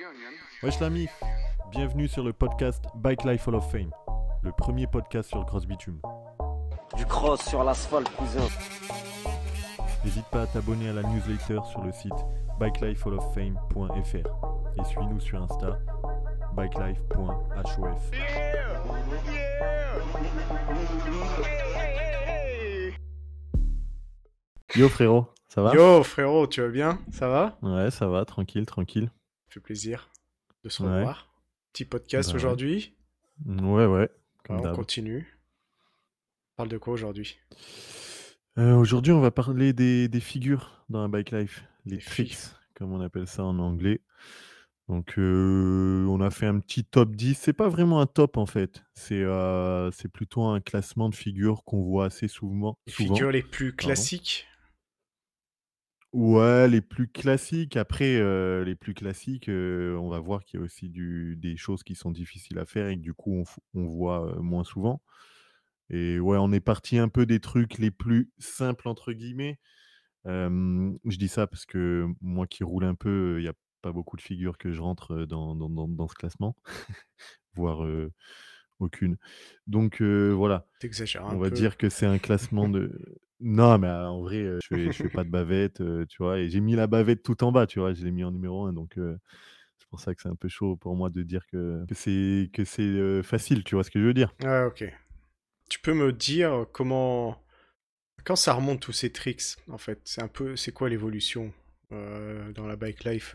Wesh la mif, bienvenue sur le podcast Bike Life Hall of Fame, le premier podcast sur le cross bitume. Du cross sur l'asphalte, cousin. N'hésite pas à t'abonner à la newsletter sur le site bikelifehalloffame.fr et suis-nous sur Insta, bikelife.hof. Yo frérot, ça va? Yo frérot, tu vas bien? Ça va? Ouais, ça va, tranquille. Ça fait plaisir de se Ouais. revoir. Petit podcast Bah ouais. aujourd'hui. Ouais, comme On d'hab. continue. On parle de quoi aujourd'hui? Aujourd'hui, on va parler des figures dans la bike life, les Des tricks, figures. comme on appelle ça en anglais. Donc, on a fait un petit top 10. C'est pas vraiment un top en fait. C'est plutôt un classement de figures qu'on voit assez souvent. Les figures les plus Pardon. classiques. Ouais, les plus classiques. Après, les plus classiques, on va voir qu'il y a aussi des choses qui sont difficiles à faire et que du coup, on voit moins souvent. Et ouais, on est parti un peu des trucs les plus simples, entre guillemets. Je dis ça parce que moi qui roule un peu, il y a pas beaucoup de figures que je rentre dans ce classement, voire aucune. Donc voilà, T'exagères un on va peu. dire que c'est un classement de. Non, mais en vrai, je fais pas de bavette, tu vois. Et j'ai mis la bavette tout en bas, tu vois. Je l'ai mis en numéro 1, donc c'est pour ça que c'est un peu chaud pour moi de dire que c'est facile, tu vois ce que je veux dire? Ah, ok. Tu peux me dire comment... Quand ça remonte tous ces tricks, en fait, c'est quoi l'évolution dans la bike life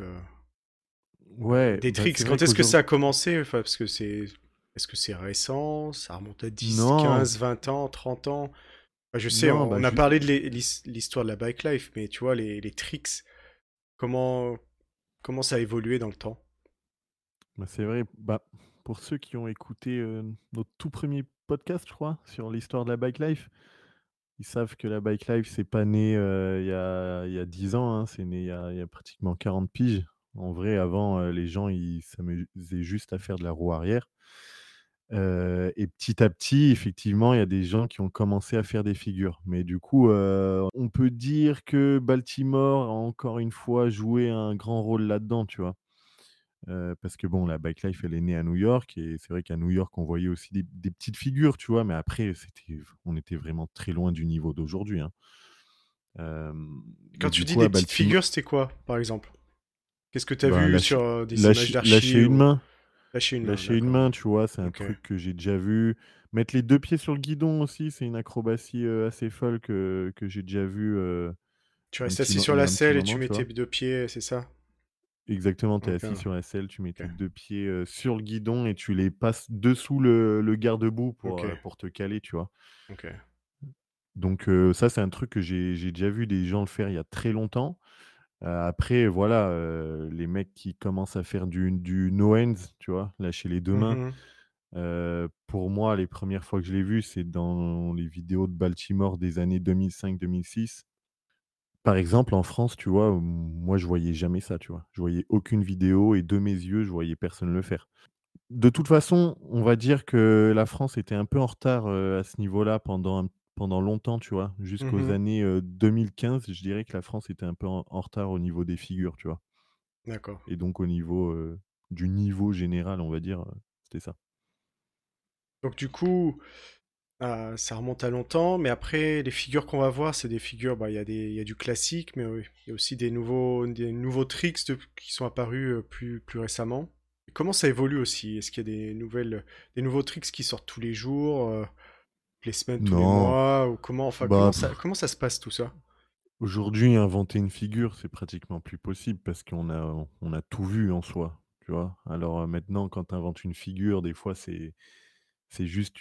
Ouais, des bah, tricks? c'est vrai Quand est-ce que ça qu'aujourd'hui. a commencé? Enfin, parce que c'est... Est-ce que c'est récent? Ça remonte à 10, Non, 15, 20 ans, 30 ans? Bah, je sais, non, bah, on a parlé de l'histoire de la bike life, mais tu vois, les tricks, comment, comment ça a évolué dans le temps? bah, c'est vrai, bah, pour ceux qui ont écouté notre tout premier podcast, je crois, sur l'histoire de la bike life, ils savent que la bike life, c'est pas né il y a 10 ans, hein, c'est né il y a pratiquement 40 piges. En vrai, avant, les gens, ils s'amusaient juste à faire de la roue arrière. Et petit à petit, effectivement, il y a des gens qui ont commencé à faire des figures. Mais du coup, on peut dire que Baltimore a encore une fois joué un grand rôle là-dedans, tu vois? Parce que bon, la bike life, elle est née à New York et c'est vrai qu'à New York, on voyait aussi des petites figures, tu vois? Mais après, on était vraiment très loin du niveau d'aujourd'hui, hein. Quand Mais tu du dis coup, des à petites Baltimore, figures, c'était quoi, par exemple? Qu'est-ce que tu as bah, vu lâcher sur des images lâcher d'archives une ou main. lâcher une main, Lâcher une d'accord. main, tu vois? C'est un Ok. truc que j'ai déjà vu. Mettre les 2 pieds sur le guidon aussi, c'est une acrobatie, assez folle que j'ai déjà vue, Tu restes assis sur il y la a un petit selle et tu moment, mets tu tes vois? deux pieds, c'est ça? Exactement, tu es Ok, assis sur la selle, tu mets ok, tes 2 pieds, sur le guidon et tu les passes dessous le garde-boue ok, pour te caler, tu vois? ok. Donc ça, c'est un truc que j'ai déjà vu des gens le faire il y a très longtemps. Après voilà, les mecs qui commencent à faire du no hands, tu vois? Lâcher les 2 mains. Mhm. Pour moi, les premières fois que je l'ai vu, c'est dans les vidéos de Baltimore des années 2005-2006. Par exemple, en France, tu vois, moi, je voyais jamais ça, tu vois? Je voyais aucune vidéo et de mes yeux, je voyais personne le faire. De toute façon, on va dire que la France était un peu en retard, à ce niveau-là pendant longtemps, tu vois? Jusqu'aux Mhm. années, 2015, je dirais que la France était un peu en retard au niveau des figures, tu vois? D'accord. Et donc au niveau, du niveau général, on va dire, c'était ça. Donc du coup, ça remonte à longtemps, mais après, les figures qu'on va voir, c'est des figures, bah, il y a du classique, mais oui, il y a aussi des nouveaux tricks qui sont apparus plus récemment. Et comment ça évolue aussi? Est-ce qu'il y a des nouveaux tricks qui sortent tous les jours, les semaines, tous les Non, mois, ou comment, enfin, bah comment ça se passe tout ça? aujourd'hui, inventer une figure, c'est pratiquement plus possible parce qu'on a tout vu en soi, tu vois? Alors, maintenant, quand tu inventes une figure, des fois, c'est juste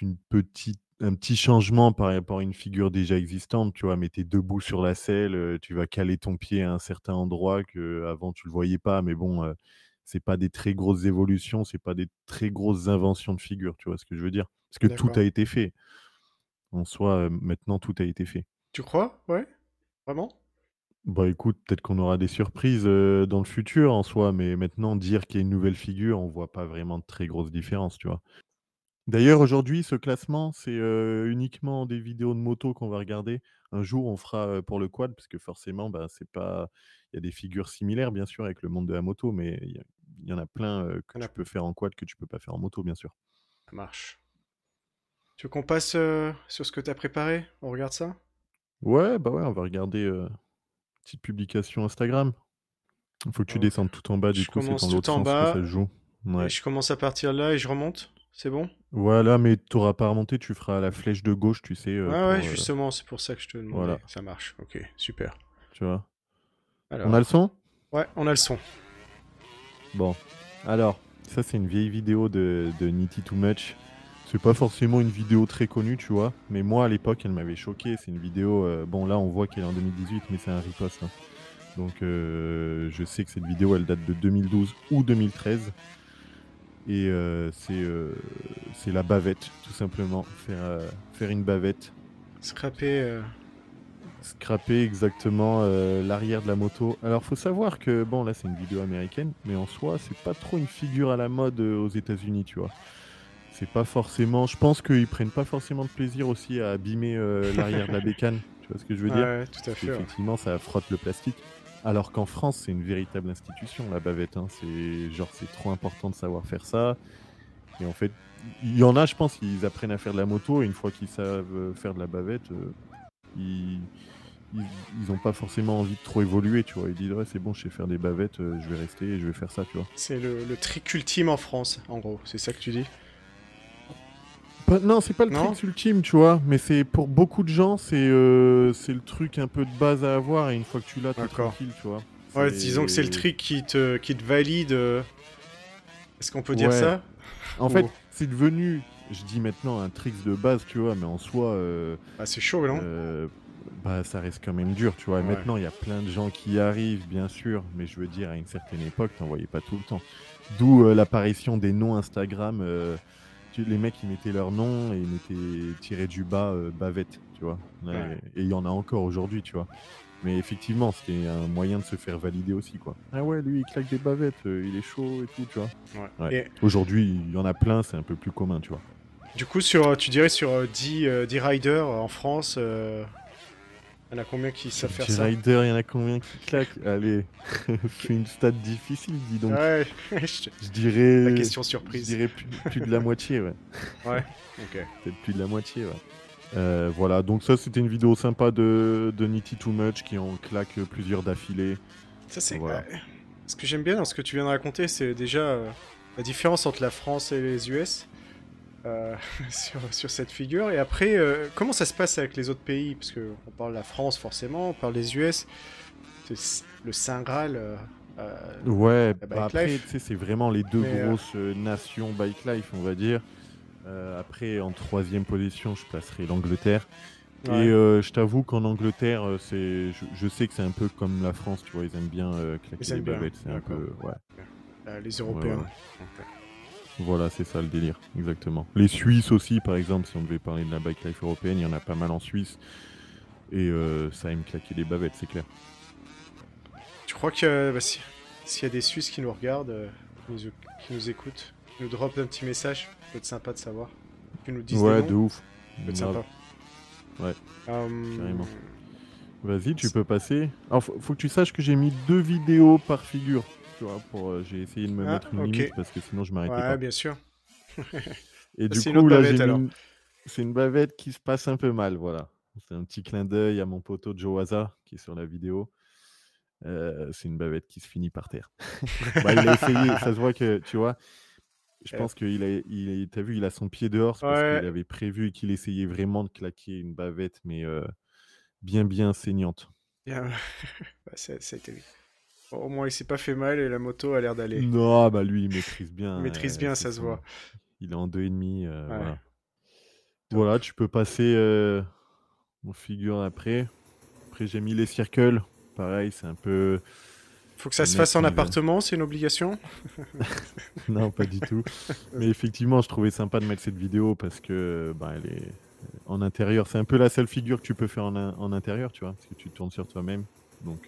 un petit changement par rapport à une figure déjà existante, tu vois? Mais tu es debout sur la selle, tu vas caler ton pied à un certain endroit qu'avant tu le voyais pas, mais bon, c'est pas des très grosses évolutions, c'est pas des très grosses inventions de figures, tu vois ce que je veux dire? Parce que tout a D'accord. été fait. En soi, maintenant tout a été fait. Tu crois? Ouais? Vraiment? Bah, écoute, peut-être qu'on aura des surprises, dans le futur en soi, mais maintenant dire qu'il y a une nouvelle figure, on voit pas vraiment de très grosses différences, tu vois? D'ailleurs, aujourd'hui, ce classement, c'est, uniquement des vidéos de moto qu'on va regarder. Un jour, on fera, pour le quad parce que forcément, bah, c'est pas il y a des figures similaires bien sûr avec le monde de la moto, mais il il y en a plein que On tu a- peux faire en quad que tu peux pas faire en moto, bien sûr. Ça marche. Tu veux qu'on passe sur ce que tu as préparé? On regarde ça? Ouais, bah ouais, on va regarder petite publication Instagram. Il faut que tu Ok. descendes tout en bas, du Je coup, c'est dans commence tout l'autre en sens que ça se bas joue. et Ouais. je commence à partir là et je remonte. C'est bon? Voilà, mais t'auras pas à remonter, tu feras la flèche de gauche, tu sais, Ouais, ouais, pour... justement, c'est pour ça que je te voilà, demandais. Ça marche. Ok, super. tu vois. On a le Alors, son? ouais, on a le son. Bon. Alors, ça, c'est une vieille vidéo de Nitty Too Much. C'est pas forcément une vidéo très connue, tu vois. Mais moi, à l'époque, elle m'avait choqué. C'est une vidéo... bon, là, on voit qu'elle est en 2018, mais c'est un riposte, hein. Donc, je sais que cette vidéo, elle date de 2012 ou 2013. Et c'est la bavette, tout simplement. Faire une bavette. Scraper. Scraper exactement l'arrière de la moto. Alors, faut savoir que, bon, là, c'est une vidéo américaine, mais en soi, c'est pas trop une figure à la mode aux États-Unis, tu vois. C'est pas forcément. Je pense qu'ils prennent pas forcément de plaisir aussi à abîmer l'arrière de la bécane. Tu vois ce que je veux dire? Ouais, tout à Parce fait. Ouais. qu'effectivement, ça frotte le plastique. Alors qu'en France, c'est une véritable institution, la bavette, hein. C'est trop important de savoir faire ça. Et en fait, il y en a, je pense, ils apprennent à faire de la moto et une fois qu'ils savent faire de la bavette, ils, ils, ils ont pas forcément envie de trop évoluer, tu vois. Ils disent, ouais, c'est bon, je sais faire des bavettes, je vais rester et je vais faire ça, tu vois. C'est le trick ultime en France, en gros. C'est ça que tu dis? Non, c'est pas le Non? trick ultime, tu vois, mais c'est pour beaucoup de gens, c'est le truc un peu de base à avoir et une fois que tu l'as, t'es D'accord. tranquille, tu vois. Ouais, disons que c'est le trick qui te valide. Est-ce qu'on peut dire Ouais. ça? En Ou- fait, c'est devenu, je dis maintenant, un trick de base, tu vois, mais en soi, Ah, c'est chaud, non? bah, ça reste quand même dur, tu vois. Et Ouais. maintenant, il y a plein de gens qui y arrivent, bien sûr, mais je veux dire, à une certaine époque, t'en voyais pas tout le temps. D'où l'apparition des noms Instagram. Les mecs, ils mettaient leur nom et ils mettaient tiré du bas bavette, tu vois. Ouais, Ouais. et il y en a encore aujourd'hui, tu vois. Mais effectivement, c'était un moyen de se faire valider aussi, quoi. Ah ouais, lui, il claque des bavettes, il est chaud et tout, tu vois. Ouais. Ouais. Et Aujourd'hui, il y en a plein, c'est un peu plus commun, tu vois. du coup, tu dirais sur 10 riders en France, il y en a combien qui Sur savent faire ça? G-Rider, il y en a combien qui claquent? Allez, c'est une stat difficile, dis donc. Ouais, Je la dirais, question je surprise. dirais plus de la moitié, ouais. Ouais, ok. Peut-être plus de la moitié, ouais. Voilà, donc ça c'était une vidéo sympa de Nitty Too Much qui en claque plusieurs d'affilée. Ça, c'est. Voilà. Ce que j'aime bien dans ce que tu viens de raconter, c'est déjà la différence entre la France et les US sur cette figure. Et après, comment ça se passe avec les autres pays? Parce que on parle de la France forcément, on parle des US. C'est le Saint Graal, Ouais, la bah bike après, life. tu sais, c'est vraiment les deux Mais grosses nations bike life, on va dire. Après, en troisième position, je placerai l'Angleterre. ouais, Et je t'avoue qu'en Angleterre, je sais que c'est un peu comme la France, tu vois, ils aiment bien claquer ils les aiment bien. bavettes, c'est un D'accord. peu... Ouais, Les ouais, ouais, Européens. ouais. Ok. Voilà, c'est ça le délire, exactement. Les Suisses aussi, par exemple, si on devait parler de la bike life européenne, il y en a pas mal en Suisse. Et ça aime claquer les bavettes, c'est clair. Tu crois que bah, s'il y a des Suisses qui nous regardent, qui nous écoutent, qui nous drop un petit message, ça peut être sympa de savoir. Qui nous disent des Ouais, noms, de ouf. ça peut être Grave. sympa. Ouais, carrément. Euh, Vas-y, tu peux passer. Alors, faut que tu saches que j'ai mis 2 vidéos par figure. Tu vois, j'ai essayé de me Ah, mettre une ok. limite parce que sinon je m'arrêtais Ouais, pas. bien sûr. Et Ça, du c'est une autre coup, là, bavette alors. c'est une bavette qui se passe un peu mal, voilà. C'est un petit clin d'œil à mon poteau Joe Waza qui est sur la vidéo. C'est une bavette qui se finit par terre. Bah, il a essayé, ça se voit que, tu vois, je Euh, pense t'as vu, il a son pied dehors, c'est parce qu'il ouais, avait prévu qu'il essayait vraiment de claquer une bavette, mais bien saignante. bien. Bah, ça a été. Bon, au moins, il s'est pas fait mal et la moto a l'air d'aller. Non, bah lui, il maîtrise bien. Il maîtrise bien, C'est ça se son... voit. Il est en 2,5. Ouais, Voilà. top. Voilà, tu peux passer aux figures après. Après, j'ai mis les circles. Pareil, c'est un peu. Faut que ça Les se mecs, fasse en quand ils veulent. appartement, c'est une obligation? Non, pas du tout. Mais effectivement, je trouvais sympa de mettre cette vidéo parce que bah, elle est en intérieur. C'est un peu la seule figure que tu peux faire en intérieur, tu vois, parce que tu tournes sur toi-même. Donc,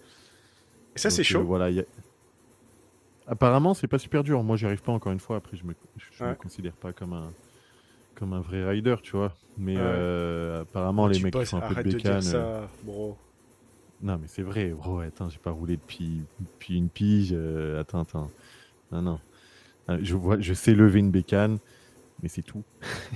Et ça, c'est chaud. voilà. Apparemment, c'est pas super dur. Moi, j'y arrive pas encore une fois. Après, je me Ouais. considère pas comme un vrai rider, tu vois. Mais Ouais. apparemment, Oh, les tu mecs qui bosses, font un peu de arrête de dire bécane. ça, bro. Non, mais c'est vrai, bro. Attends, j'ai pas roulé depuis une pige. Attends. Non, non. Je sais lever une bécane, mais c'est tout.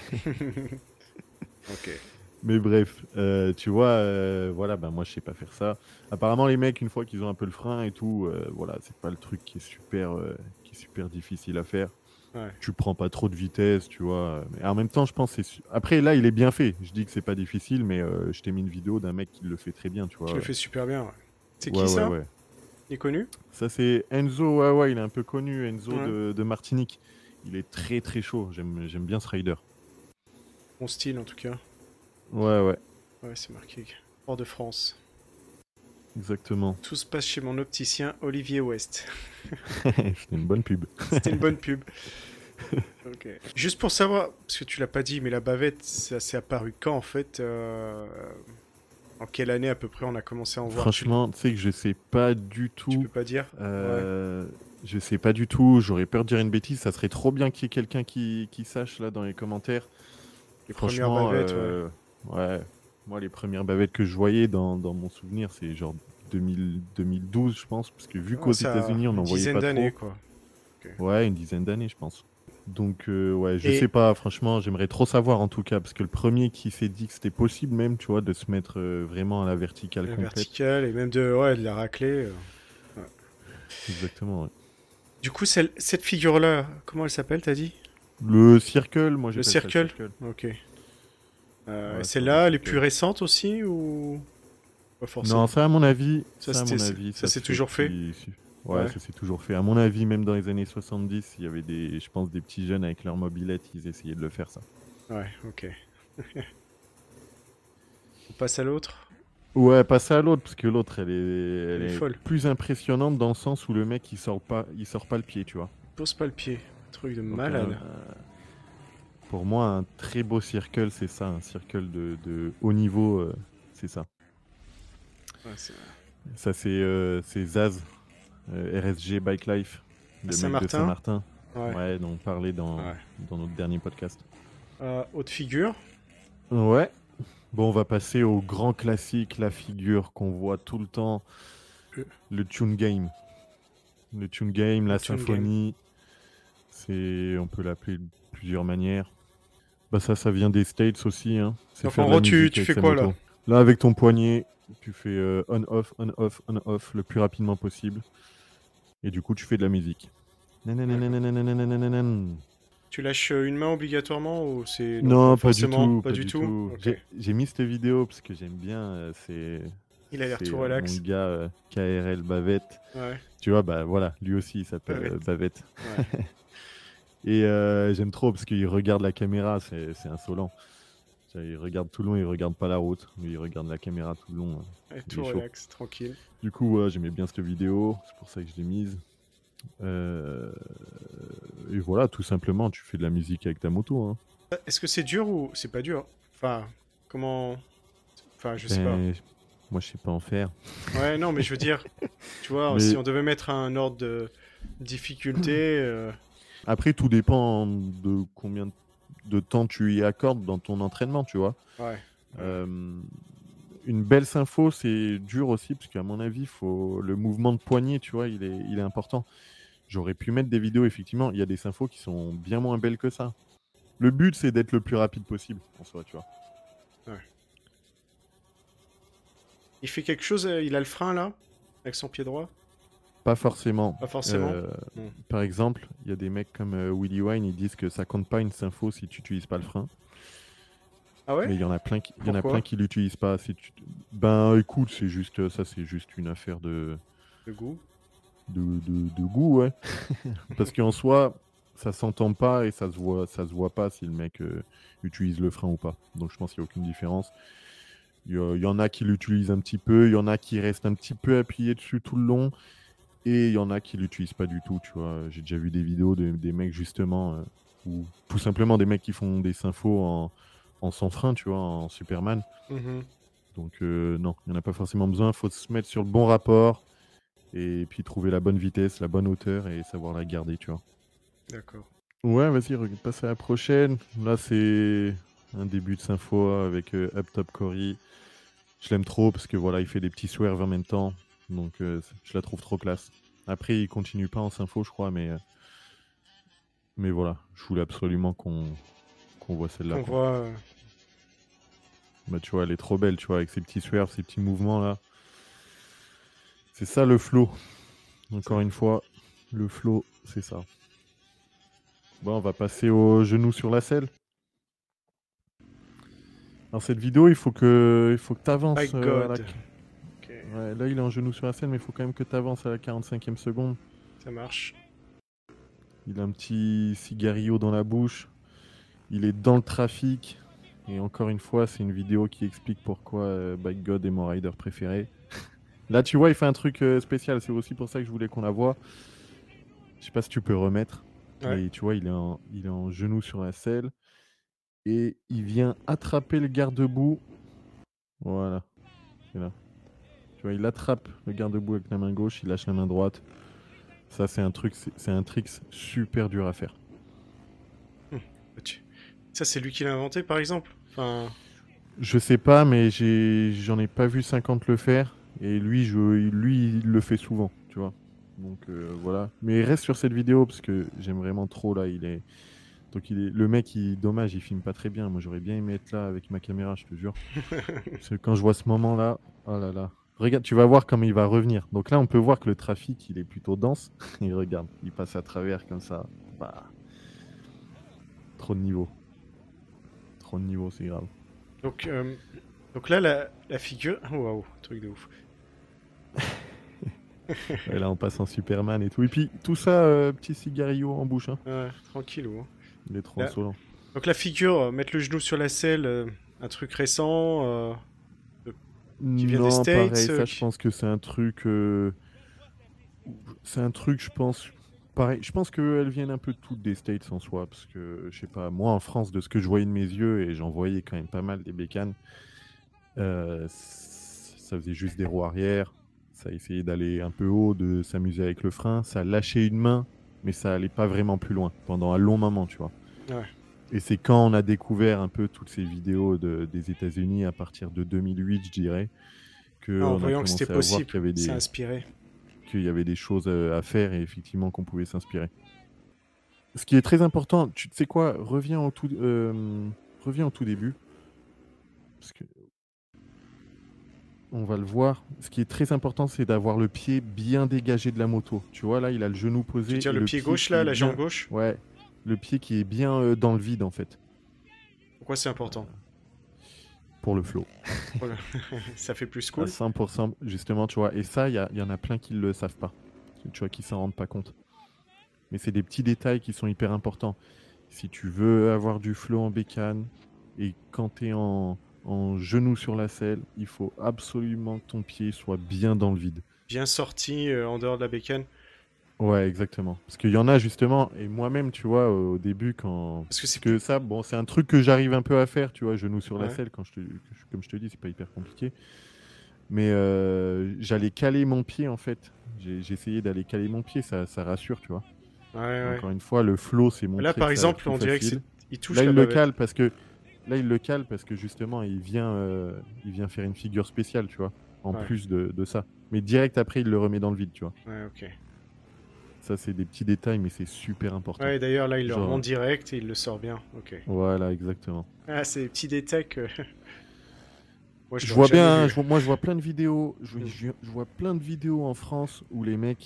Ok. Mais bref, tu vois, voilà, ben moi je sais pas faire ça. Apparemment, les mecs, une fois qu'ils ont un peu le frein et tout, voilà, c'est pas le truc qui est super difficile à faire. Ouais. Tu prends pas trop de vitesse, tu vois. Mais en même temps, je pense après là, il est bien fait. Je dis que c'est pas difficile, mais je t'ai mis une vidéo d'un mec qui le fait très bien, tu Tu le vois. fais super bien, ouais. C'est Ouais, qui ouais, ça? ouais. Il est connu? Ça c'est Enzo, ouais, ouais, il est un peu connu, Enzo Ouais. de Martinique. Il est très très chaud. J'aime bien ce rider. Bon style en tout cas. Ouais, ouais, Ouais, c'est marqué. Hors de France. exactement. Tout se passe chez mon opticien Olivier West. C'était une bonne pub. C'était une bonne pub. Ok. Juste pour savoir, parce que tu l'as pas dit, mais la bavette, ça s'est apparu quand en fait en quelle année à peu près on a commencé à en voir? Franchement, tu sais que je sais pas du Tu peux tout. pas dire? Ouais. euh, je sais pas du tout. J'aurais peur de dire une bêtise. Ça serait trop bien qu'il y ait quelqu'un qui sache là dans les commentaires. Les premières Franchement, bavettes, ouais. ouais. Moi, les premières bavettes que je voyais dans mon souvenir, c'est genre 2012, je pense. Parce que vu Ah, qu'aux ça a États-Unis, on une n'en voyait dizaine pas d'années, trop. quoi. Ok. Ouais, une dizaine d'années, je pense. Donc, ouais, je sais Et pas. Franchement, j'aimerais trop savoir en tout cas. Parce que le premier qui s'est dit que c'était possible, même, tu vois, de se mettre vraiment à la verticale la complète. verticale, et même ouais, de la raclée. Ouais. Exactement, ouais. Du coup, cette figure-là, comment elle s'appelle, t'as dit? Le circle, moi Le j'appelle ça le circle? circle. Ok. Ouais, ça, le Celle-là, elle est plus circle. récente aussi, ou pas Non, forcément? ça à mon avis, Ça ça s'est se fait toujours fait? depuis. Ouais, Ouais. ça s'est toujours fait. À mon avis, même dans les années 70, il y avait je pense, des petits jeunes avec leur mobilette, ils essayaient de le faire ça. Ouais, ok. On passe à l'autre? Ouais, passer à l'autre, parce que l'autre, Elle elle est est folle. plus impressionnante dans le sens où le mec, il sort pas le pied, tu vois. Pose pas le pied. Truc de Donc, malade. pour moi, un très beau circle, c'est ça, un circle de haut niveau, c'est ça. Ouais, Ça, c'est Zaz, RSG Bike Life, à le mec de Saint-Martin? Saint-Martin. Ouais. Ouais, dont on parlait Ouais. dans notre dernier podcast. Haute figure? Ouais. Bon, on va passer au grand classique, la figure qu'on voit tout le temps, Le, le tune game. Le tune game, le la Tune Game. symphonie, on peut l'appeler de plusieurs manières. Bah ça vient des States aussi, hein. C'est Donc en faire de la gros, musique tu avec fais sa quoi là? moto. Là, avec ton poignet, tu fais on-off, on-off, on-off le plus rapidement possible. Et du coup, tu fais de la musique. D'accord. Nanananananananananan. Tu lâches une main obligatoirement ou c'est... Non, pas Non, pas du forcément. tout, Pas pas du du tout? tout. Ok. J'ai mis cette vidéo parce que j'aime bien, Il a l'air c'est tout mon relax. gars KRL Bavette. Ouais. Tu vois, bah voilà, lui aussi il Pas s'appelle bête. Bavette. Ouais. Et j'aime trop parce qu'il regarde la caméra, c'est insolent. Tu vois, il regarde tout le long, il regarde pas la route. Lui, il regarde la caméra tout le long. Ouais, Il tout est chaud. relax, tranquille. Du coup, j'aimais bien cette vidéo, c'est pour ça que je l'ai mise. Euh, et voilà, tout simplement, tu fais de la musique avec ta moto, hein. Est-ce que c'est dur ou c'est pas dur? Enfin, comment... Enfin, je sais pas. Ben, moi, je sais pas en faire. Ouais, non, mais je veux dire, tu vois, si Mais on devait mettre un ordre de difficulté... après, tout dépend de combien de temps tu y accordes dans ton entraînement, tu vois. Ouais. Ouais. Euh, une belle sympho, c'est dur aussi, parce qu'à mon avis, le mouvement de poignet, tu vois, il est important. J'aurais pu mettre des vidéos, effectivement, il y a des symphos qui sont bien moins belles que ça. Le but, c'est d'être le plus rapide possible, en soi, tu vois. Ouais. Il fait quelque chose, il a le frein là? Avec son pied droit? Pas forcément. Pas forcément? Hmm. Par exemple, il y a des mecs comme Willy Wine, ils disent que ça compte pas une sympho si tu n'utilises pas le frein. Ah ouais? Mais il y en a plein Pourquoi? qui l'utilisent pas. Ben écoute, c'est juste ça, c'est juste une affaire Le goût? de goût, ouais. Parce qu'en soi, ça s'entend pas et ça se voit pas si le mec utilise le frein ou pas. Donc je pense qu'il n'y a aucune différence. Il y en a qui l'utilisent un petit peu, il y en a qui restent un petit peu appuyés dessus tout le long, et il y en a qui l'utilisent pas du tout, tu vois. J'ai déjà vu des vidéos des mecs justement, ou tout simplement des mecs qui font des symphos en sans frein, tu vois, en Superman. Mhm. Donc non, il n'y en a pas forcément besoin, il faut se mettre sur le bon rapport, et puis trouver la bonne vitesse, la bonne hauteur, et savoir la garder, tu vois. D'accord. Ouais, vas-y, passe à la prochaine. Là, c'est un début de sympho avec Up Top Cory. Je l'aime trop parce que voilà, il fait des petits swerves en même temps. Donc je la trouve trop classe. Après, il continue pas en sympho, je crois, mais Mais voilà, je voulais absolument qu'on voit celle-là, On quoi. voit. Bah, tu vois, elle est trop belle, tu vois, avec ses petits swerves, ses petits mouvements là. C'est ça le flow. Encore une fois, le flow, c'est ça. Bon, on va passer au genou sur la selle. Dans cette vidéo, il faut que tu avances My à la... God. Ok, Ouais, là, il est en genou sur la selle, mais il faut quand même que tu avances à la 45e seconde. ça marche. Il a un petit cigarillo dans la bouche. Il est dans le trafic. Et encore une fois, c'est une vidéo qui explique pourquoi Bike God est mon rider préféré. Là, tu vois, il fait un truc spécial. C'est aussi pour ça que je voulais qu'on la voie. Je sais pas si tu peux remettre. Ouais. Mais tu vois, il est en genou sur la selle. Et il vient attraper le garde-boue. Voilà. C'est là. Tu vois, il attrape le garde-boue avec la main gauche. Il lâche la main droite. Ça, c'est un trick super dur à faire. Ça, c'est lui qui l'a inventé, par exemple. Enfin, Je sais pas, mais j'en ai pas vu 50 le faire. Et lui, il le fait souvent, tu vois. Donc voilà. Mais il reste sur cette vidéo parce que j'aime vraiment trop là. Le mec, dommage, il filme pas très bien. Moi, j'aurais bien aimé être là avec ma caméra, je te jure. Parce que quand je vois ce moment-là, oh là là. Regarde, tu vas voir comment il va revenir. Donc là, on peut voir que le trafic, il est plutôt dense. Et regarde, il passe à travers comme ça. Bah, trop de niveau. Trop de niveau, c'est grave. donc, donc là, la figure. Oh, waouh, truc de ouf. Et là, on passe en Superman et tout. Et puis, tout ça, petit cigarillo en bouche. Hein. Ouais, tranquillou. Hein. Il est trop Là- insolent. Donc la figure, mettre le genou sur la selle, un truc récent, qui vient des Non, States. pareil, ça, je pense que c'est un truc. C'est un truc, je pense. Pareil, je pense qu'elles viennent un peu toutes des States en soi. Parce que, je sais pas, moi en France, de ce que je voyais de mes yeux, et j'en voyais quand même pas mal des bécanes, ça faisait juste des roues arrière. Ça essayait d'aller un peu haut, de s'amuser avec le frein. Ça lâchait une main, mais ça allait pas vraiment plus loin pendant un long moment, tu vois. Ouais. Et c'est quand on a découvert un peu toutes ces vidéos des États-Unis à partir de 2008, je dirais, En qu'on a voyant que c'était commencé à voir possible, ça a inspiré. qu'il y avait des choses à faire et effectivement qu'on pouvait s'inspirer. Ce qui est très important, tu sais quoi, reviens au tout début, parce que on va le voir. Ce qui est très important, c'est d'avoir le pied bien dégagé de la moto. Tu vois, là, il a le genou Tu veux posé dire et le le pied pied gauche qui là, est la jambe bien. gauche? Ouais, le pied qui est bien dans le vide en fait, Pourquoi c'est important? pour le flow. Voilà. Ça fait plus À cool. 100%, justement, tu vois. Et ça, il y en a plein qui ne le savent pas. Tu vois, qui s'en rendent pas compte. Mais c'est des petits détails qui sont hyper importants. Si tu veux avoir du flow en bécane, et quand tu es en genou sur la selle, il faut absolument que ton pied soit bien dans le vide. Bien sorti en dehors de la bécane. Ouais, exactement. Parce qu'il y en a justement, et moi-même, tu vois, au début, quand. Parce que Parce c'est que plus. ça, bon, c'est un truc que j'arrive un peu à faire, tu vois, genou sur la Ouais. selle, comme je te dis, c'est pas hyper compliqué. Mais j'allais caler mon pied, en fait. J'ai essayé d'aller caler mon pied, ça rassure, tu vois. Ouais, Et ouais. encore une fois, le flow, c'est Là, montré par que ça a l'air exemple, plus on dirait que c'est. facile. Il touche Là, la il le bavette. cale parce que. Là, il le cale parce que justement, il vient faire une figure spéciale, tu vois, en Ouais. plus de ça. Mais direct après, il le remet dans le vide, tu vois. Ouais, ok. Ça, c'est des petits détails, mais c'est super important. Ouais, d'ailleurs, là, il le Genre, remonte direct et il le sort bien. Ok. voilà, exactement. Ah, c'est des petits détails que. Moi, je Je l'aurais vois jamais bien, vu. moi je vois plein de vidéos, Mm. je vois plein de vidéos en France où les mecs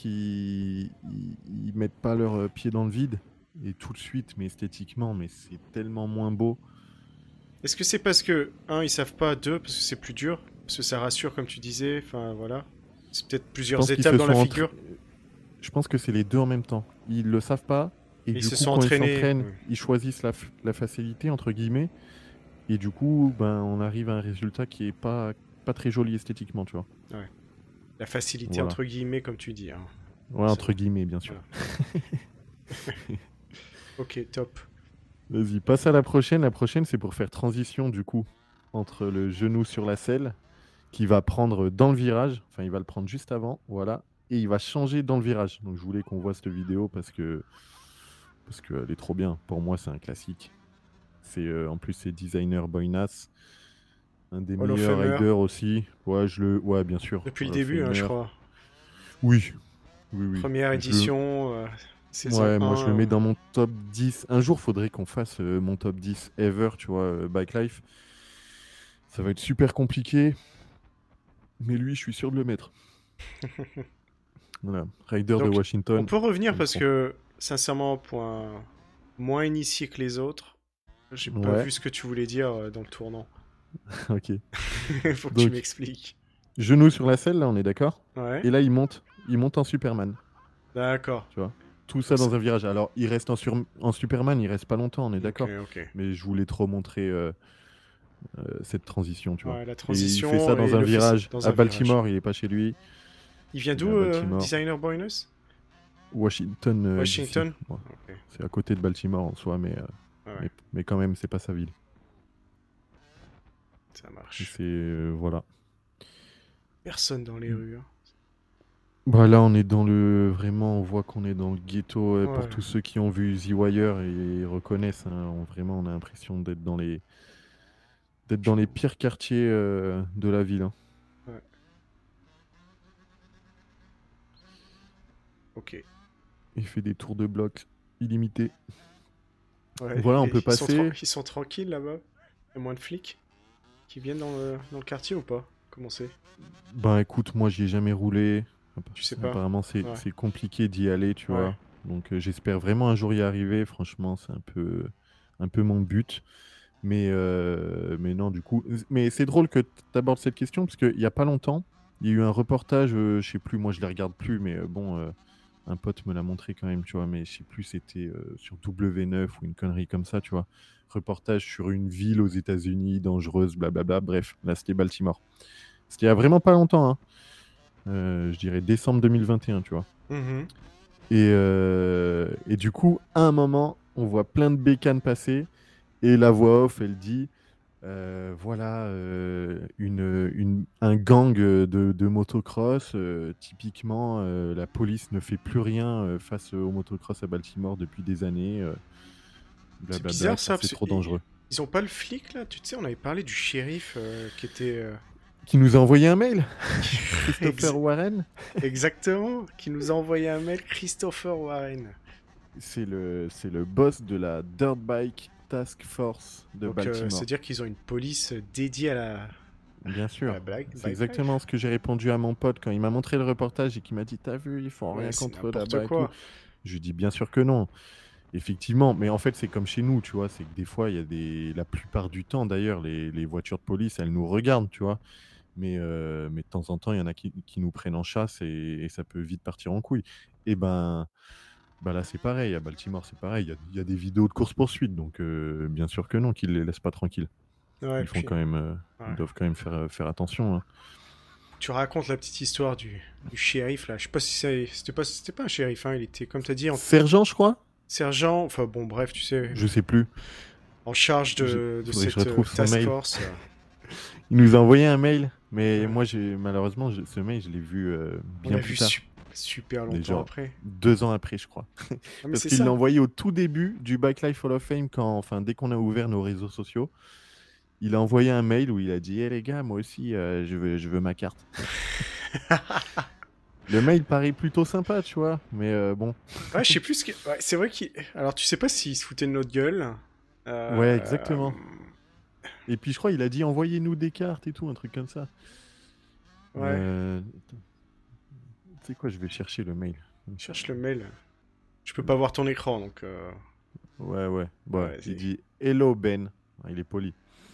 ils mettent pas leurs pieds dans le vide et tout de suite, mais esthétiquement, mais c'est tellement moins beau. Est-ce que c'est parce que, un, ils savent pas, deux, parce que c'est plus dur, parce que ça rassure, comme tu disais, enfin, voilà. C'est peut-être Je plusieurs pense qu'ils étapes se dans la sont figure. je pense que c'est les deux en même temps. Ils le savent pas et Ils du se coup sont quand ils entraînés. s'entraînent, Ouais. ils choisissent la facilité entre guillemets et du coup ben on arrive à un résultat qui est pas très joli esthétiquement, tu vois. Ouais. La facilité, Voilà. entre guillemets, comme tu dis. Hein. Ouais, entre guillemets bien sûr. Voilà. Ok, top. Vas-y, passe à la prochaine. La prochaine, c'est pour faire transition du coup entre le genou sur la selle qui va prendre dans le virage. Enfin, il va le prendre juste avant, voilà, et il va changer dans le virage. Donc, je voulais qu'on voit cette vidéo parce qu'elle est trop bien. Pour moi, c'est un classique. C'est en plus c'est designer Boynas, un des Hall of meilleurs Famer. riders aussi. Ouais, bien sûr. Depuis le Hall of début, hein, je Famer. crois. Oui, oui, oui. Première Je le, édition. Saison Ouais, moi je le 1. mets dans mon top 10. Un jour, faudrait qu'on fasse mon top 10 ever, tu vois, Bike Life. Ça va être super compliqué, mais lui, je suis sûr de le mettre. Voilà, Rider de Donc, on Washington, peut revenir j'aime parce trop. que, sincèrement, pour un moins initié que les autres, j'ai pas Ouais, vu ce que tu voulais dire dans le tournant. ok. Faut que tu Donc, m'expliques. genou sur la selle, là, on est d'accord? Ouais, Et là, il monte en Superman, d'accord. tu vois. Tout ça Donc dans un virage. Alors, il reste en Superman, il reste pas longtemps, on est ok, d'accord. ok. Mais je voulais trop montrer cette transition, tu vois. Ouais, la Et il fait transition ça et dans un le fait ça virage dans à un virage. Baltimore, il est pas chez lui, Il vient il est d'où, à Baltimore. Designer Boyness? Washington, DC. Washington? Ouais. Ok, C'est à côté de Baltimore en soi, ouais, mais quand même, c'est pas sa ville. ça Et marche. c'est. Voilà. Personne dans les rues, hein. Bah là, on est dans le. Vraiment, on voit qu'on est dans le ghetto. Pour Ouais, tous ceux qui ont vu The Wire et reconnaissent, hein, vraiment, on a l'impression d'être je- dans les pires quartiers de la ville, hein. ouais, ok. Il fait des tours de blocs illimités. Ouais, Voilà, on peut passer. ils sont tranquilles là-bas. Il y a moins de flics qui viennent dans le quartier ou pas? Comment c'est? Ben écoute, moi, j'y ai jamais roulé. Tu sais pas? Apparemment, Ouais, c'est compliqué d'y aller, tu ouais. vois. Donc, j'espère vraiment un jour y arriver. Franchement, c'est un peu mon but. Mais non, du coup. Mais c'est drôle que tu abordes cette question, parce qu'il y a pas longtemps, il y a eu un reportage, je sais plus, moi je les regarde plus, mais bon, un pote me l'a montré quand même, tu vois, mais je sais plus, c'était sur W9 ou une connerie comme ça, tu vois. Reportage sur une ville aux États-Unis dangereuse, blablabla. Bref, là c'était Baltimore. C'était il y a vraiment pas longtemps, hein. Je dirais décembre 2021, tu vois. Mhm. Et du coup, à un moment, on voit plein de bécanes passer. Et la voix off, elle dit voilà, un gang de motocross. Typiquement, la police ne fait plus rien face au motocross à Baltimore depuis des années. C'est Blablabla, bizarre car ça, c'est parce trop qu'ils dangereux. ils ont pas le flic là? Tu sais, on avait parlé du shérif qui était. Qui nous a envoyé un mail Christopher Ex- Warren. Exactement, qui nous a envoyé un mail, Christopher Warren. C'est le boss de la Dirt Bike Task Force de Donc, Baltimore. c'est-à-dire qu'ils ont une police dédiée Bien à sûr. la blague, C'est bike life. exactement ce que j'ai répondu à mon pote quand il m'a montré le reportage et qu'il m'a dit t'as vu, ils font Ouais, rien c'est contre n'importe là-bas et tout. quoi. Je lui dis bien sûr que non. Effectivement, mais en fait c'est comme chez nous, tu vois, c'est que des fois il y a la plupart du temps d'ailleurs les voitures de police elles nous regardent, tu vois, mais de temps en temps il y en a qui nous prennent en chasse et ça peut vite partir en couille. Et ben là c'est pareil, à Baltimore c'est pareil, il y a des vidéos de course-poursuite, donc bien sûr que non, qu'ils les laissent pas tranquilles. Ouais, Ils font puis, quand même, ils ouais. doivent quand même faire attention, hein. Tu racontes la petite histoire du shérif là. Je sais pas si c'était pas un shérif, hein. Il était, comme t'as dit, Sergent, je crois. sergent. Enfin bon, bref, tu sais, Je sais plus. en charge de Faudrait que je cette retrouve son task mail. force. Il nous a envoyé un mail, mais Ouais. moi, malheureusement, ce mail, je l'ai vu On bien l'a plus vu tard. super Mais longtemps genre après. 2 ans après, je crois. Ah mais Parce c'est qu'il l'a ça. envoyé au tout début du Bike Life Hall of Fame, enfin, dès qu'on a ouvert nos réseaux sociaux. Il a envoyé un mail où il a dit: «Eh les gars, moi aussi, je veux ma carte.» Le mail paraît plutôt sympa, tu vois, mais bon. Ouais, je sais plus ce que. Ouais, c'est vrai qu'il. Alors, tu sais pas s'il se foutait de notre gueule. Ouais, Euh, exactement. Et puis je crois il a dit: «Envoyez-nous des cartes» et tout, un truc comme ça. Ouais, Tu sais quoi? Je vais chercher le mail. cherche le mail. Je peux pas voir ton écran, donc. Ouais, ouais. Bon, il Vas-y. dit Hello Ben. Ah, il est poli.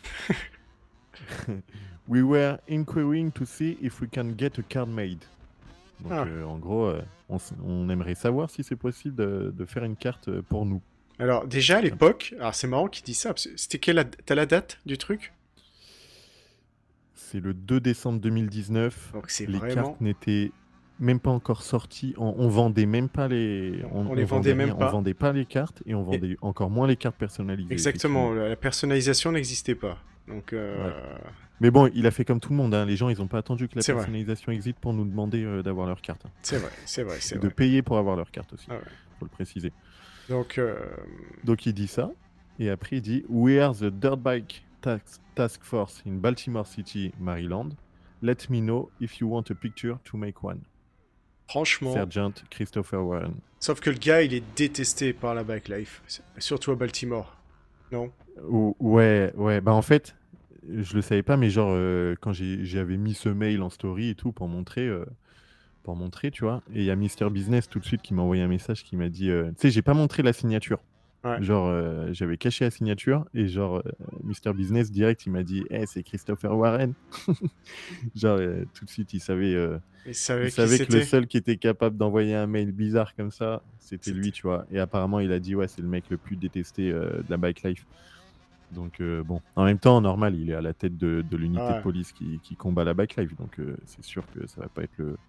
We were inquiring to see if we can get a card made. Donc Ah. en gros, on aimerait savoir si c'est possible de faire une carte pour nous. Alors, déjà à l'époque, alors c'est marrant qu'il dise ça, parce que c'était t'as la date du truc? C'est le 2 décembre 2019. Donc, c'est Les vraiment. cartes n'étaient même pas encore sorties. On vendait même pas les. On les On vendait vendait même rien. On pas. vendait pas les cartes et on Et- vendait encore moins les cartes personnalisées. Exactement, Effectivement. la personnalisation n'existait pas. Donc, Ouais. Mais bon, il a fait comme tout le monde, hein. Les gens, ils n'ont pas attendu que la C'est vrai. personnalisation existe pour nous demander d'avoir leur carte, hein. c'est vrai, c'est vrai, c'est Et de vrai. payer pour avoir leur carte aussi. Ah ouais. Faut le préciser. Donc, Donc il dit ça, et après il dit We are the Dirt Bike Task Force in Baltimore City, Maryland. Let me know if you want a picture to make one. Franchement. Sergeant Christopher Warren. Sauf que le gars, il est détesté par la Bike Life. Surtout à Baltimore. Non? Ouais. Bah en fait, je le savais pas, mais genre, quand j'avais mis ce mail en story et tout pour montrer, tu vois. Et il y a Mister Business tout de suite qui m'a envoyé un message qui m'a dit, tu sais, j'ai pas montré la signature. Ouais. Genre, j'avais caché la signature et genre, Mister Business direct, il m'a dit, c'est Christopher Warren. Genre, tout de suite, il savait Il savait qui que le c'était. seul qui était capable d'envoyer un mail bizarre comme ça, c'était lui, C'était- tu vois. Et apparemment, il a dit, ouais, c'est le mec le plus détesté de la bike life. Donc, bon, en même temps, normal, il est à la tête de l'unité Ouais. de police qui combat la bike life. Donc, c'est sûr que ça va pas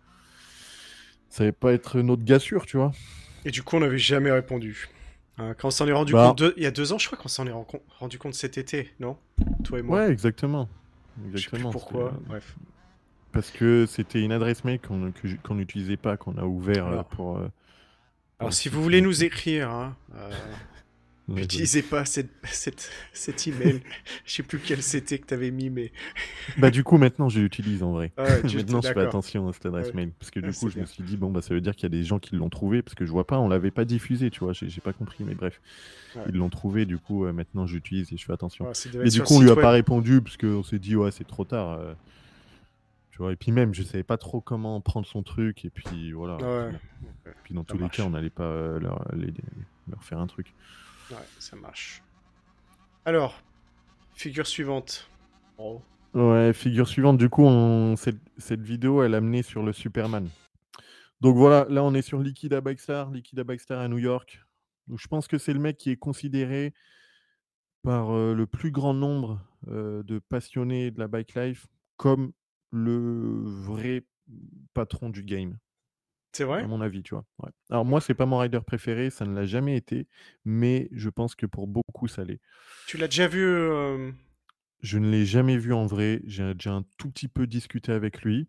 être notre gars sûr, tu vois. Et du coup, on n'avait jamais répondu. Quand on s'en est rendu Bah, compte, il y a 2 ans, je crois qu'on s'en est rendu compte cet été, non? Toi et moi. ouais, exactement. Je sais plus pourquoi, bref. Parce que c'était une adresse mail qu'on n'utilisait pas, qu'on a ouvert Alors. pour Alors, le si site vous voulez nous Unity. écrire, Ouais, n'utilisez pas cet email. Je sais plus quel c'était que t'avais mis, mais... Bah du coup maintenant je l'utilise en vrai. Ah ouais, Maintenant je fais d'accord. attention à cette adresse Ouais. mail parce que Ah, du coup c'est je me bien. suis dit bon bah ça veut dire qu'il y a des gens qui l'ont trouvé parce que je vois pas, on l'avait pas diffusé, tu vois, j'ai pas compris mais bref. Ouais. Ils l'ont trouvé du coup maintenant j'utilise et je fais attention. Ouais, ça devait Et être du sur coup le on lui site a pas web. répondu parce qu'on s'est dit ouais c'est trop tard. Tu vois, et puis même je savais pas trop comment prendre son truc et puis voilà. Ouais, Puis dans ça tous les cas marche. on n'allait pas leur faire un truc. Ouais, ça marche. Alors, figure suivante. Oh. Ouais, figure suivante, du coup, cette vidéo, elle a mené sur le Superman. Donc voilà, là, on est sur Liquida Bikestar à New York. Donc, je pense que c'est le mec qui est considéré par le plus grand nombre de passionnés de la bike life comme le vrai patron du game, C'est à vrai? mon avis, tu vois. Ouais. Alors moi, Ok. c'est pas mon rider préféré, ça ne l'a jamais été, mais je pense que pour beaucoup, ça l'est. Tu l'as déjà vu Je ne l'ai jamais vu en vrai, j'ai déjà un tout petit peu discuté avec lui.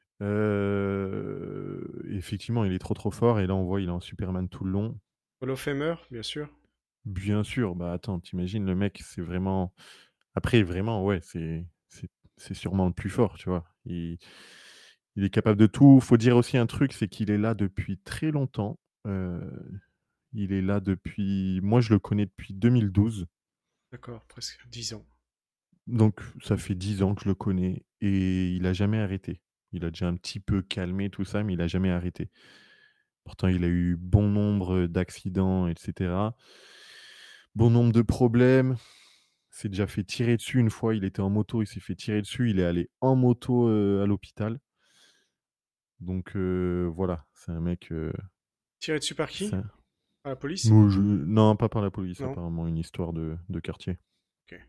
Effectivement, il est trop fort et là, on voit, il est en Superman tout le long. Hall of Famer, bien sûr. Bien sûr, bah, attends, t'imagines le mec, c'est vraiment après vraiment, ouais, c'est sûrement le plus fort, tu vois? Il est capable de tout. Faut dire aussi un truc, c'est qu'il est là depuis très longtemps. Heu, il est là depuis moi, je le connais depuis 2012, D'accord, presque 10 ans. donc ça fait 10 ans que je le connais et il a jamais arrêté. Il a déjà un petit peu calmé tout ça, mais il a jamais arrêté. Pourtant, il a eu bon nombre d'accidents et cetera. Bon nombre de problèmes. S'est déjà fait tirer dessus une fois, il était en moto, il s'est fait tirer dessus, il est allé en moto, à l'hôpital. Donc voilà, c'est un mec, Tiré dessus par qui? c'est un Par la police? nous je non, pas par la police, Non? apparemment une histoire de quartier. Ok.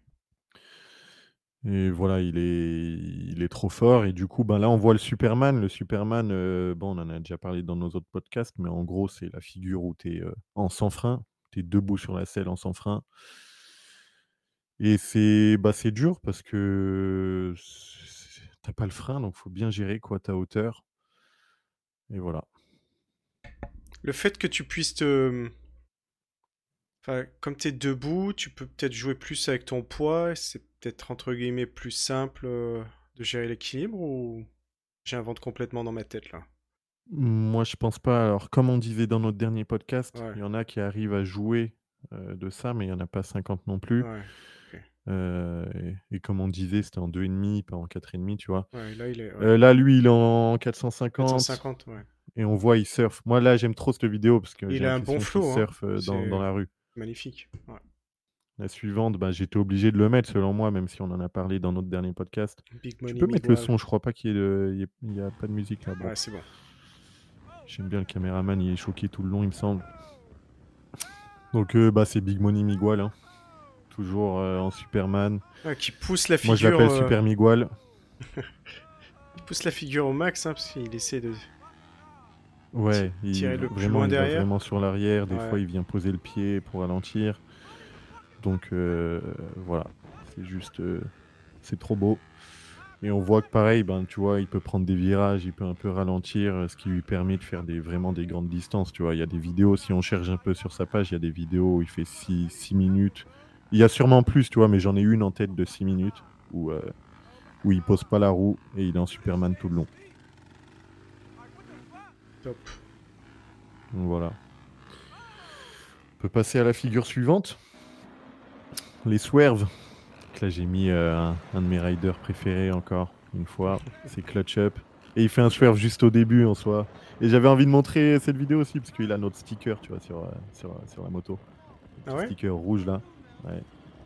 Et voilà, il est trop fort et du coup, ben, là, on voit le Superman. Le Superman, bon, on en a déjà parlé dans nos autres podcasts, mais en gros, c'est la figure où tu es, en sans frein. Tu es debout sur la selle en sans frein et c'est dur parce que tu pas le frein, donc faut bien gérer, quoi, ta hauteur et voilà. Le fait que tu puisses te... Enfin, comme t'es debout, tu peux peut-être jouer plus avec ton poids. C'est peut-être entre guillemets plus simple de gérer l'équilibre ou j'invente complètement dans ma tête là? Moi, je pense pas. Alors, comme on disait dans notre dernier podcast, Ouais, il y en a qui arrivent à jouer, de ça, mais il y en a pas 50 non plus. ouais, ok. Et comme on disait, c'était en 2,5, pas en 4,5, tu vois? Ouais, là il est ouais. Là, lui, il est en 450 450, ouais. et on voit, il surfe. Moi, là, j'aime trop cette vidéo parce que j'ai Il a un bon l'impression qu'il flow, hein. surfe, dans C'est la rue. magnifique. Ouais. La suivante, bah, j'étais obligé de le mettre selon moi, même si on en a parlé dans notre dernier podcast. Big Tu Money peux mettre le Miguel. son? Je crois pas qu'il y ait de il y a pas de musique là. Bon, Ouais, c'est bon. j'aime bien le caméraman, il est choqué tout le long, il me semble. Donc, bah, c'est Big Money Miguel, hein. Toujours, en Superman. Ouais, qui pousse la Moi, je figure, l'appelle Super Miguel. il pousse la figure au max, hein, parce qu'il essaie de Ouais, tirer le plus vraiment, loin il va derrière. vraiment sur l'arrière. Des Ouais. fois, il vient poser le pied pour ralentir. Donc voilà, c'est juste, c'est trop beau. Et on voit que pareil, ben, tu vois, il peut prendre des virages, il peut un peu ralentir, ce qui lui permet de faire vraiment des grandes distances. Tu vois, il y a des vidéos, si on cherche un peu sur sa page, il y a des vidéos où il fait 6 minutes. Il y a sûrement plus, tu vois, mais j'en ai une en tête de 6 minutes où il pose pas la roue et il est en Superman tout le long. Top. Donc voilà. On peut passer à la figure suivante. Les Swerve. Donc là, j'ai mis un de mes riders préférés encore, une fois. C'est Clutch Up. Et il fait un swerve juste au début en soi. Et j'avais envie de montrer cette vidéo aussi, parce qu'il a notre sticker, tu vois, sur la moto. Le Ah petit ouais? sticker rouge là. Ouais.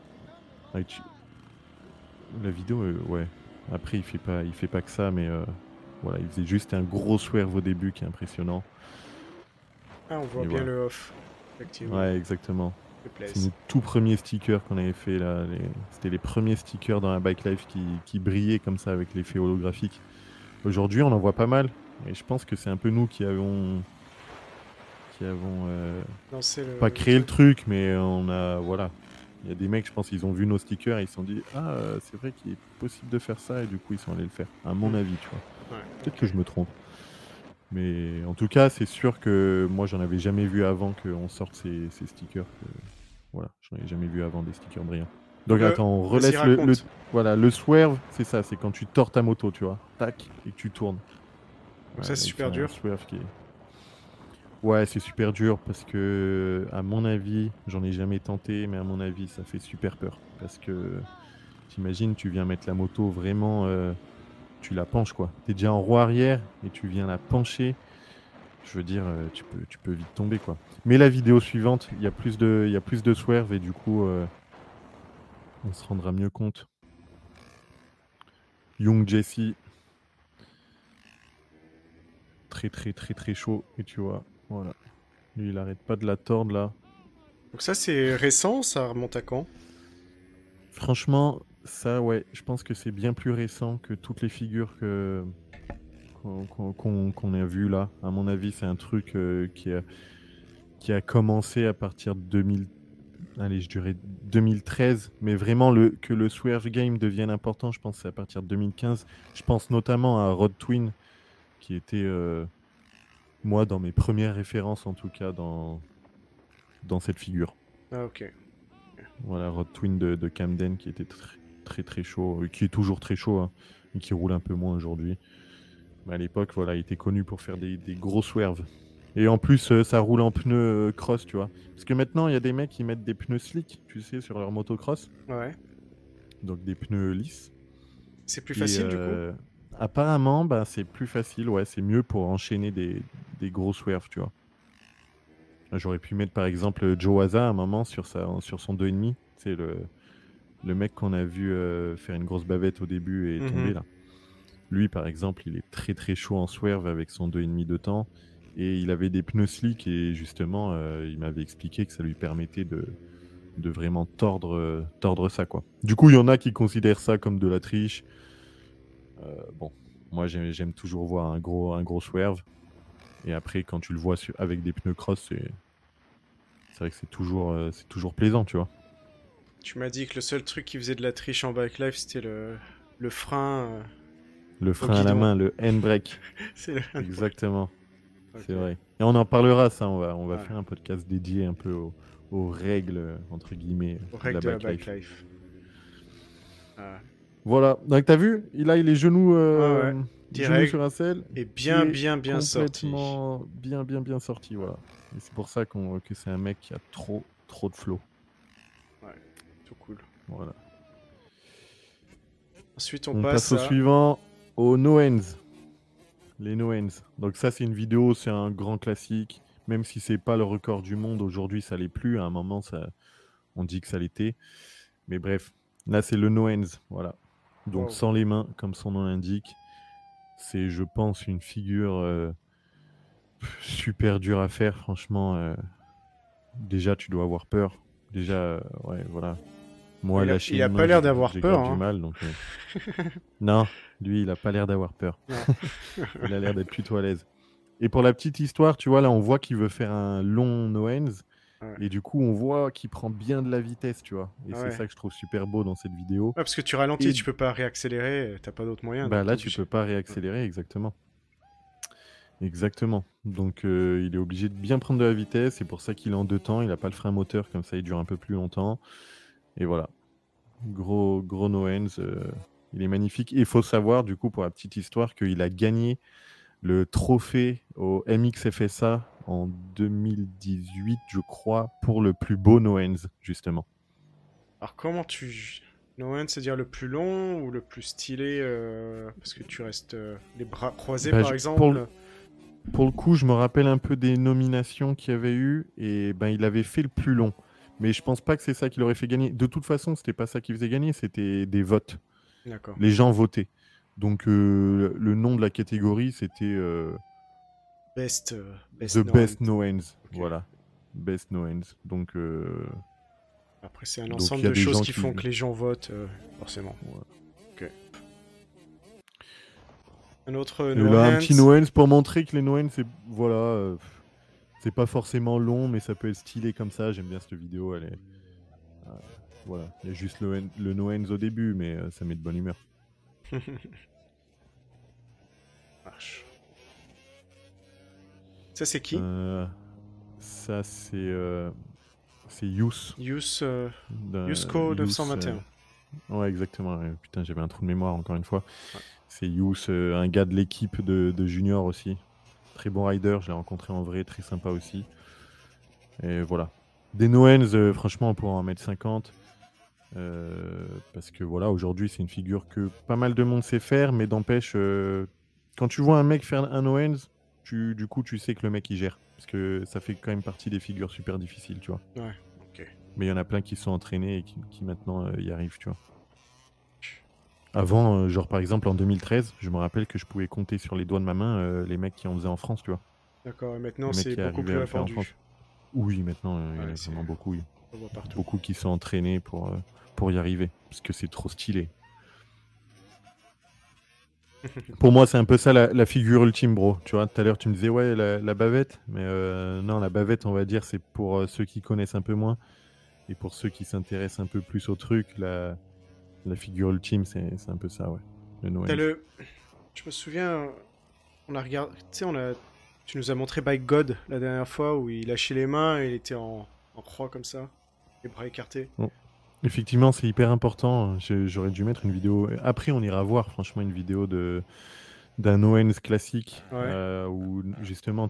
La vidéo, ouais. Après, il fait pas que ça, mais voilà, il faisait juste un gros swerve au début qui est impressionnant. Ah, on voit Et bien voilà. le off. Effectivement. Ouais, exactement. Me C'est plaise. nos tout premiers stickers qu'on avait fait là. C'était les premiers stickers dans la Bike Life qui brillaient comme ça avec l'effet holographique. Aujourd'hui, on en voit pas mal. Et je pense que c'est un peu nous qui avons Lancer pas le créé le truc. truc, mais on a, voilà. Il y a des mecs, je pense, ils ont vu nos stickers et ils se sont dit, ah, c'est vrai qu'il est possible de faire ça, et du coup, ils sont allés le faire. À mon avis, tu vois. Ouais, Peut-être ok. que je me trompe. Mais en tout cas, c'est sûr que moi, j'en avais jamais vu avant qu'on sorte ces stickers. Voilà, j'en avais jamais vu avant des stickers brillants. Donc Donc, attends, on vas-y, relaisse raconte. voilà, le swerve, c'est ça, c'est quand tu tords ta moto, tu vois. Tac, et que tu tournes. Donc Ouais, ça, là, c'est il fait super un dur. swerve qui est... Ouais, c'est super dur parce que, à mon avis, j'en ai jamais tenté, mais à mon avis, ça fait super peur. Parce que, t'imagines, tu viens mettre la moto vraiment, tu la penches quoi. T'es déjà en roue arrière et tu viens la pencher. Je veux dire, tu peux vite tomber quoi. Mais la vidéo suivante, il y a plus de swerve et du coup, on se rendra mieux compte. Young Jesse, très très très très chaud. Et tu vois, voilà. Lui, il arrête pas de la tordre là. Donc ça, c'est récent, ça remonte à quand? Franchement, ça, ouais, je pense que c'est bien plus récent que toutes les figures qu'on a vues là. À mon avis, c'est un truc qui a commencé à partir de 2000, allez, je dirais 2013. Mais vraiment, que le Swerve Game devienne important, je pense que c'est à partir de 2015. Je pense notamment à Rod Twin, qui était, moi, dans mes premières références, en tout cas, dans cette figure. Ah, ok. Voilà, Rod Twin de Camden qui était très très très chaud, qui est toujours très chaud, hein, et qui roule un peu moins aujourd'hui. Mais à l'époque, voilà, il était connu pour faire des gros swerves. Et en plus, ça roule en pneus cross, tu vois. Parce que maintenant, il y a des mecs qui mettent des pneus slick, tu sais, sur leur motocross. Ouais. Donc des pneus lisses. C'est plus Et facile, du coup? apparemment, bah, c'est plus facile, ouais, c'est mieux pour enchaîner des gros swerves, tu vois. J'aurais pu mettre par exemple Joe Waza à un moment sur son 2,5. C'est le mec qu'on a vu faire une grosse bavette au début et tomber Mhm. là. Lui, par exemple, il est très très chaud en swerve avec son 2,5 de temps. Et il avait des pneus slick et justement, il m'avait expliqué que ça lui permettait de vraiment tordre ça, quoi. Du coup, il y en a qui considèrent ça comme de la triche. Bon, moi, j'aime toujours voir un gros swerve. Et après, quand tu le vois avec des pneus cross, c'est vrai que c'est toujours plaisant, tu vois. Tu m'as dit que le seul truc qui faisait de la triche en bike life, c'était le frein Le au frein à la guidon. main, le handbrake. C'est le handbrake. Exactement. C'est Ok. vrai. Et on en parlera, ça. On va Ouais. faire un podcast dédié un peu aux règles, entre guillemets, Aux de règles la de la bike bike life. life. Ah. Voilà. Donc, t'as vu? Il a les Ouais, ouais. genoux Direct sur un selle, et bien, pieds bien, bien sorti. complètement bien sortis. Voilà. Et c'est pour ça que c'est un mec qui a trop de flow. Ouais. Tout cool. Voilà. Ensuite, on On passe passe au à... suivant, aux No-Ends. Les No-Ends. Donc ça, c'est une vidéo, c'est un grand classique. Même si c'est pas le record du monde, aujourd'hui, ça l'est plus. À un moment, on dit que ça l'était. Mais bref, là, c'est le No-Ends. Voilà. Donc Wow. sans les mains, comme son nom l'indique. C'est, je pense, une figure super dure à faire. Franchement, déjà, tu dois avoir peur. Déjà, ouais, voilà. Bon, Moi, lâcher il a une pas main, l'air d'avoir j'ai peur, grave du hein. mal. Donc, non, lui, il a pas l'air d'avoir peur. Non. Il a l'air d'être plutôt à l'aise. Et pour la petite histoire, tu vois, là, on voit qu'il veut faire un long No-Ends. Ouais. Et du coup, on voit qu'il prend bien de la vitesse, tu vois. Et Ah c'est ouais. ça que je trouve super beau dans cette vidéo. Ouais, parce que tu ralentis, Et tu peux pas réaccélérer, t'as pas d'autre moyen, bah donc t'es là, tu obligé. peux pas Ouais. réaccélérer, exactement. Exactement. Donc, il est obligé de bien prendre de la vitesse. C'est pour ça qu'il est en 2 temps. Il n'a pas le frein moteur, comme ça, il dure un peu plus longtemps. Et voilà. Gros No-Ends. Il est magnifique. Et il faut savoir, du coup, pour la petite histoire, qu'il a gagné le trophée au MXFSA en 2018, je crois, pour le plus beau no hands, justement. Alors comment tu... No hand, c'est-à-dire le plus long ou le plus stylé parce que tu restes les bras croisés Bah, par pour exemple. le coup, je me rappelle un peu des nominations qu'il y avait eu, et ben, il avait fait le plus long. Mais je pense pas que c'est ça qui l'aurait fait gagner. De toute façon, c'était pas ça qui faisait gagner, c'était des votes. D'accord. Les gens votaient. Donc le nom de la catégorie, c'était Best The no Best hand. No Hands. Ok. Voilà. Best No Hands. Après c'est un Donc ensemble il y a de des choses gens qui font que les gens votent forcément. Ouais. Ok. Un autre Et no là, un petit hands. No Hands pour montrer que les No Hands, c'est voilà, c'est pas forcément long, mais ça peut être stylé comme ça. J'aime bien cette vidéo. Elle est voilà. Il y a juste le No Hands au début, mais ça met de bonne humeur. Marche. Ça c'est qui? Ça c'est Youth. Yusko 921. Ouais, exactement. Ouais. Putain, j'avais un trou de mémoire encore une fois. Ouais. C'est Youth, un gars de l'équipe de junior aussi. Très bon rider, je l'ai rencontré en vrai, très sympa aussi. Et voilà. Des Noens, franchement, pour 1m50. Parce que voilà, aujourd'hui, c'est une figure que pas mal de monde sait faire, mais d'empêche, quand tu vois un mec faire un Owens, du coup, tu sais que le mec il gère. Parce que ça fait quand même partie des figures super difficiles, tu vois. Ouais, ok. Mais il y en a plein qui sont entraînés et qui maintenant y arrivent, tu vois. Avant, genre par exemple en 2013, je me rappelle que je pouvais compter sur les doigts de ma main les mecs qui en faisaient en France, tu vois. D'accord, et maintenant Les mecs c'est qui beaucoup arrivaient plus à le faire en France. répandu. Oui, maintenant, il y en Ouais, a c'est... vraiment beaucoup, oui. On voit partout. Beaucoup qui sont entraînés pour y arriver. Parce que c'est trop stylé. Pour moi, c'est un peu ça la figure ultime, bro. Tu vois, tout à l'heure, tu me disais, ouais, la bavette. Mais non, la bavette, on va dire, c'est pour ceux qui connaissent un peu moins. Et pour ceux qui s'intéressent un peu plus au truc, la figure ultime, c'est un peu ça, ouais. Le no T'as hands. le... Je me souviens, on a regardé... Tu sais, tu nous as montré Bike God la dernière fois où il lâchait les mains et il était en croix comme ça, les bras écartés. Bon. Effectivement, c'est hyper important. J'aurais dû mettre une vidéo. Après, on ira voir, franchement, une vidéo d'un Owens classique Ouais. où justement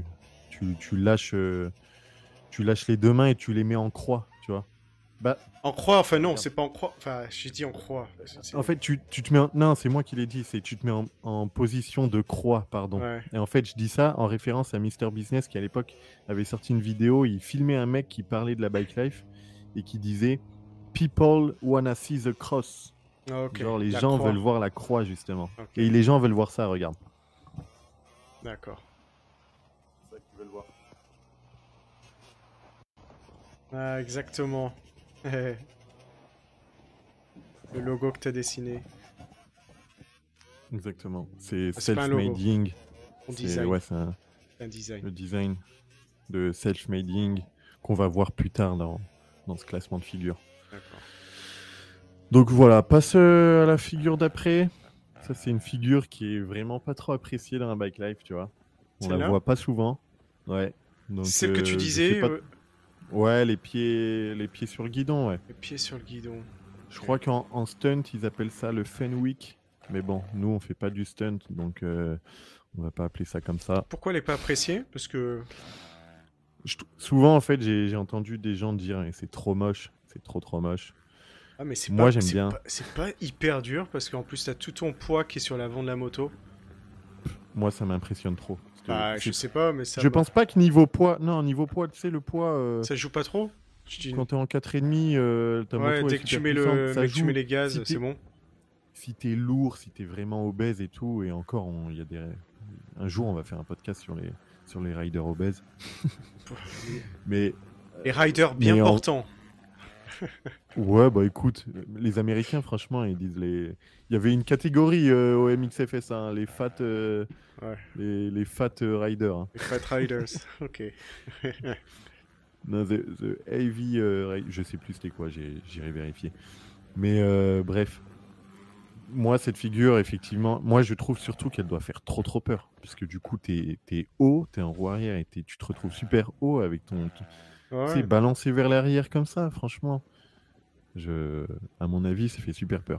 tu lâches les deux mains et tu les mets en croix, tu vois. Bah, En croix, enfin non, regarde. c'est pas en croix. Enfin, j'ai dit en croix. En fait, tu te mets non, c'est moi qui l'ai dit, c'est tu te mets en position de croix, pardon. Ouais. Et en fait, je dis ça en référence à Mister Business qui à l'époque avait sorti une vidéo, il filmait un mec qui parlait de la bike life et qui disait People wanna see the cross. Ah, ok. Genre les La gens croix. veulent voir la croix justement. Ok. Et les gens veulent voir ça, regarde. D'accord. C'est ça qu'ils veulent voir. Ah, exactement. Le logo que t'as dessiné. Exactement. C'est Ah, c'est pas un logo. self-mading. On C'est design. ouais, c'est Un design. le design de self-mading qu'on va voir plus tard dans ce classement de figures. D'accord. Donc voilà, passe à la figure d'après. Ça, c'est une figure qui est vraiment pas trop appréciée dans la bike life, tu vois. On la Celle-là voit pas souvent. Ouais. Donc, Celle que tu je sais disais, pas. Ouais, les pieds sur le guidon, ouais. le pied sur le guidon. Je crois qu'en stunt, ils appellent ça le Fenwick. Mais bon, nous, on fait pas du stunt, donc on va pas appeler ça comme ça. Pourquoi elle est pas appréciée? Parce que... Souvent, en fait, j'ai entendu des gens dire c'est trop moche, c'est trop moche. Ah, mais c'est Moi, pas, j'aime bien. c'est pas hyper dur parce qu'en plus t'as tout ton poids qui est sur l'avant de la moto. Moi, ça m'impressionne trop. Parce que Bah, je sais pas, mais ça. je pense pas que niveau poids. Non, niveau poids, tu sais, le poids. Ça joue pas trop? Quand t'es en 4,5, ta Ouais, moto dès est que tu super mets puissante. le, Ça dès que tu joue. mets les gaz, Si c'est bon. Si t'es lourd, si t'es vraiment obèse et tout, et encore, il y a un jour, on va faire un podcast sur les riders obèses. Mais Les riders bien mais portants. ouais, bah écoute, les Américains, franchement, ils disent il y avait une catégorie au MXFS, hein, les fat, Ouais. les fat riders. Hein. Les fat riders. Ok. Non, the heavy, je sais plus c'était quoi, j'irai vérifier. Mais bref, moi cette figure, effectivement, moi je trouve surtout qu'elle doit faire trop peur, parce que du coup t'es haut, t'es en roue arrière et tu te retrouves super haut avec tu sais, Ouais. balancé vers l'arrière comme ça, franchement. À mon avis, ça fait super peur.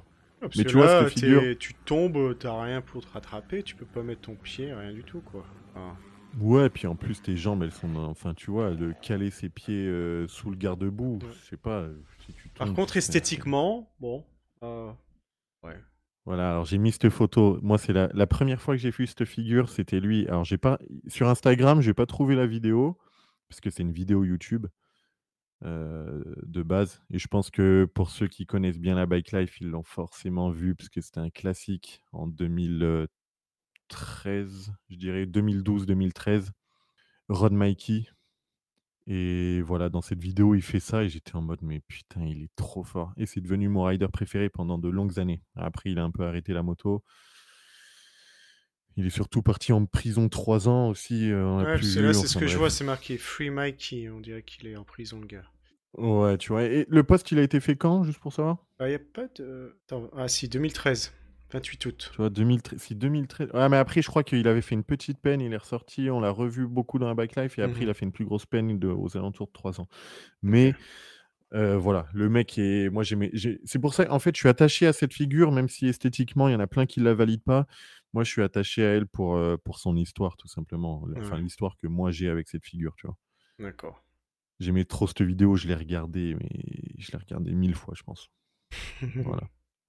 Ouais, parce Mais que tu vois, cette là, figure, tu tombes, t'as rien pour te rattraper, tu peux pas mettre ton pied, rien du tout, quoi. Enfin, ouais, puis en plus, tes jambes, elles sont enfin, tu vois, de caler ses pieds sous le garde-boue, ouais. je sais pas, si tu Par tombes, contre, esthétiquement, bon, ouais. Voilà, alors j'ai mis cette photo. Moi, c'est la première fois que j'ai vu cette figure, c'était lui. Alors, j'ai pas sur Instagram, j'ai pas trouvé la vidéo parce que c'est une vidéo YouTube de base. Et je pense que pour ceux qui connaissent bien la bike life, ils l'ont forcément vu parce que c'était un classique en 2013, je dirais 2012-2013. Rod Mikey. Et voilà, dans cette vidéo, il fait ça et j'étais en mode, mais putain, il est trop fort. Et c'est devenu mon rider préféré pendant de longues années. Après, il a un peu arrêté la moto. Il est surtout parti en prison 3 ans aussi, on l'a Ouais, plus parce que là, vu, c'est ce enfin que je vois, bref. c'est marqué Free Mikey. On dirait qu'il est en prison, le gars. Ouais, tu vois? Et le post, il a été fait quand, juste pour savoir? Ah, y a pas de. Attends, ah si, 2013, 28 août. Tu vois, 2013, si 2013. Ouais, mais après, je crois qu'il avait fait une petite peine, il est ressorti, on l'a revu beaucoup dans la bike life et après, il Mhm. a fait une plus grosse peine aux alentours de 3 ans. Ok. Mais voilà, le mec est moi, c'est pour ça, en fait, je suis attaché à cette figure, même si esthétiquement, il y en a plein qui la valident pas. Moi, je suis attaché à elle pour son histoire, tout simplement. Enfin, Ouais, l'histoire que moi, j'ai avec cette figure, tu vois? d'accord. J'aimais trop cette vidéo, je l'ai regardée, mais je l'ai regardée 1000 fois, je pense. Voilà.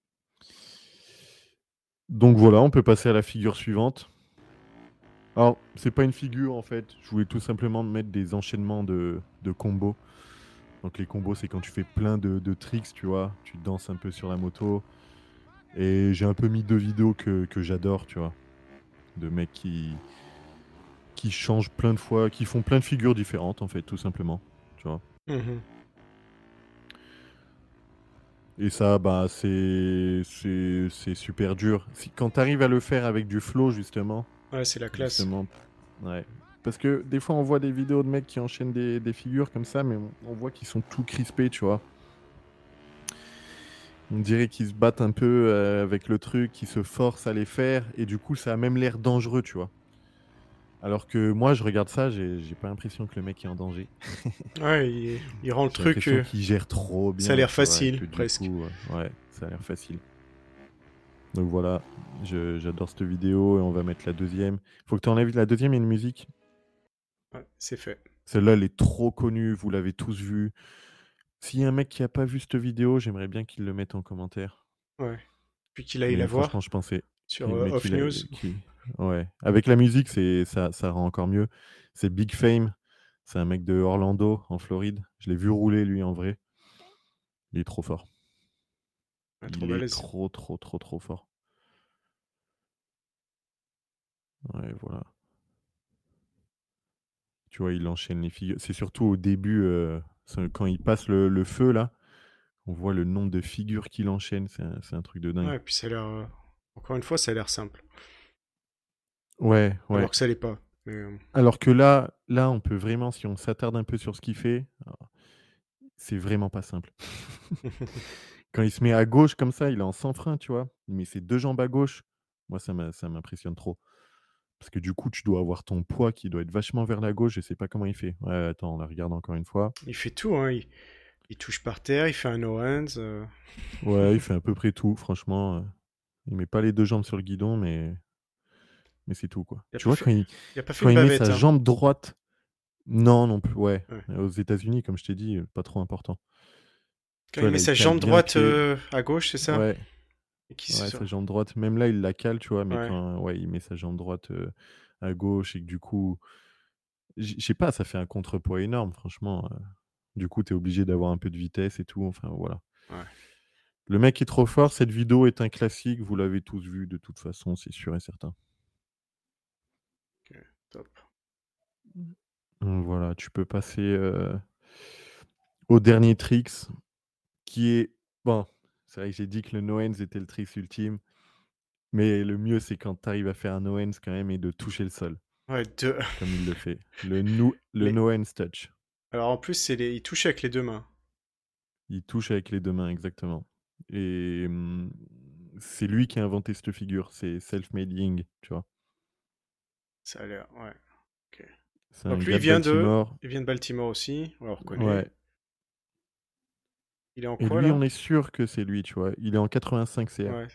Donc voilà, on peut passer à la figure suivante. Alors, c'est pas une figure en fait, je voulais tout simplement mettre des enchaînements de combos. Donc les combos, c'est quand tu fais plein de tricks, tu vois, tu danses un peu sur la moto. Et j'ai un peu mis 2 vidéos que j'adore, tu vois, de mecs qui changent plein de fois, qui font plein de figures différentes en fait, tout simplement, tu vois. Mhm. Et ça, bah, c'est super dur. Quand tu arrives à le faire avec du flow, Ouais, c'est la classe. justement, ouais. Parce que des fois, on voit des vidéos de mecs qui enchaînent des figures comme ça, mais on voit qu'ils sont tout crispés, tu vois. On dirait qu'ils se battent un peu avec le truc, qu'ils se forcent à les faire, et du coup, ça a même l'air dangereux, tu vois. Alors que moi, je regarde ça, j'ai pas l'impression que le mec est en danger. Ouais, il rend le J'ai truc. l'impression qu'il gère trop Ça a bien, l'air tu vois, et facile, que du presque. coup, ouais, ça a l'air facile. Donc voilà, j'adore cette vidéo et on va mettre la deuxième. Faut que tu enlèves la deuxième et une musique. Ouais, c'est fait. Celle-là, elle est trop connue, vous l'avez tous vue. S'il y a un mec qui a pas vu cette vidéo, j'aimerais bien qu'il le mette en commentaire. Ouais. Puis qu'il aille la Mais franchement, voir je pensais sur mais Off News. ouais. Avec la musique, ça rend encore mieux. C'est Big Fame. C'est un mec de Orlando, en Floride. Je l'ai vu rouler, lui, en vrai. Il est trop fort. Ouais, trop Il est balèze. trop, trop, trop, trop fort. Ouais, voilà. Tu vois, il enchaîne les figures. C'est surtout au début, quand il passe le feu, là, on voit le nombre de figures qu'il enchaîne. C'est un truc de dingue. Ouais, puis ça a l'air. Encore une fois, ça a l'air simple. Ouais, ouais. Alors que ça l'est pas. Mais, Alors que là, on peut vraiment, si on s'attarde un peu sur ce qu'il fait, c'est vraiment pas simple. Quand il se met à gauche comme ça, il est en sans frein, tu vois? Il met ses 2 jambes à gauche. Moi, ça m'impressionne trop. Parce que du coup, tu dois avoir ton poids qui doit être vachement vers la gauche, je sais pas comment il fait. Ouais, attends, on la regarde encore une fois. il fait tout, hein. Il touche par terre, il fait un no-hands. Ouais, il fait à peu près tout, franchement, il met pas les 2 jambes sur le guidon, mais c'est tout, quoi. Il a Tu pas vois, fait, quand il il a pas fait quand une il met bavette, sa hein. jambe droite non, non plus, ouais. Ouais. Aux États-Unis, comme je t'ai dit, pas trop important. Quand Tu il vois, met là, il sa cale jambe bien le droite pied. à gauche, c'est ça? Ouais, Et qui ouais, se... sa jambe droite, même là, il la cale, tu vois, mais Ouais. quand ouais, il met sa jambe droite, à gauche et que du coup, je sais pas, ça fait un contrepoids énorme, franchement, du coup, tu es obligé d'avoir un peu de vitesse et tout, enfin, voilà. Ouais. Le mec est trop fort, cette vidéo est un classique, vous l'avez tous vu de toute façon, c'est sûr et certain. Ok, top. Donc voilà, tu peux passer, au dernier tricks qui est bon, c'est vrai que j'ai dit que le no-hands était le tricks ultime, mais le mieux, c'est quand tu arrives à faire un no-hands quand même et de toucher le sol, Ouais, deux. comme il le fait. Le Les... no-hands touch. Alors en plus, il touche avec les deux mains. Il touche avec les 2 mains, exactement. Et c'est lui qui a inventé cette figure, c'est self-made Ying, tu vois? Ça a l'air, ouais. Ok. C'est un Donc lui, gars de Baltimore. il vient de Baltimore aussi, on le reconnaît. Ouais, Il est en Et quoi lui, là? on est sûr que c'est lui, tu vois. Il est en 85 CR. Ouais.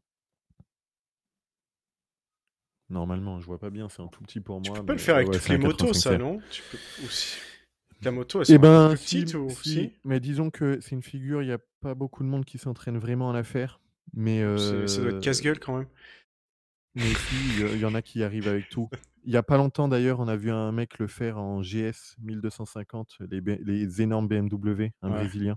Normalement, je vois pas bien, c'est un tout petit pour Tu peux moi, pas le mais faire avec ouais, toutes c'est les un motos, 85 ça, CR. non? Tu peux aussi. Ta moto, elles Eh sont un peu ben, plus si, petites ou si, si? mais disons que c'est une figure, il y a pas beaucoup de monde qui s'entraîne vraiment à la faire. Mais, Ça doit être casse-gueule quand même. mais si, il y en a qui y arrivent avec tout. Il y a pas longtemps d'ailleurs, on a vu un mec le faire en GS 1250, les énormes BMW, un Ouais, Brésilien.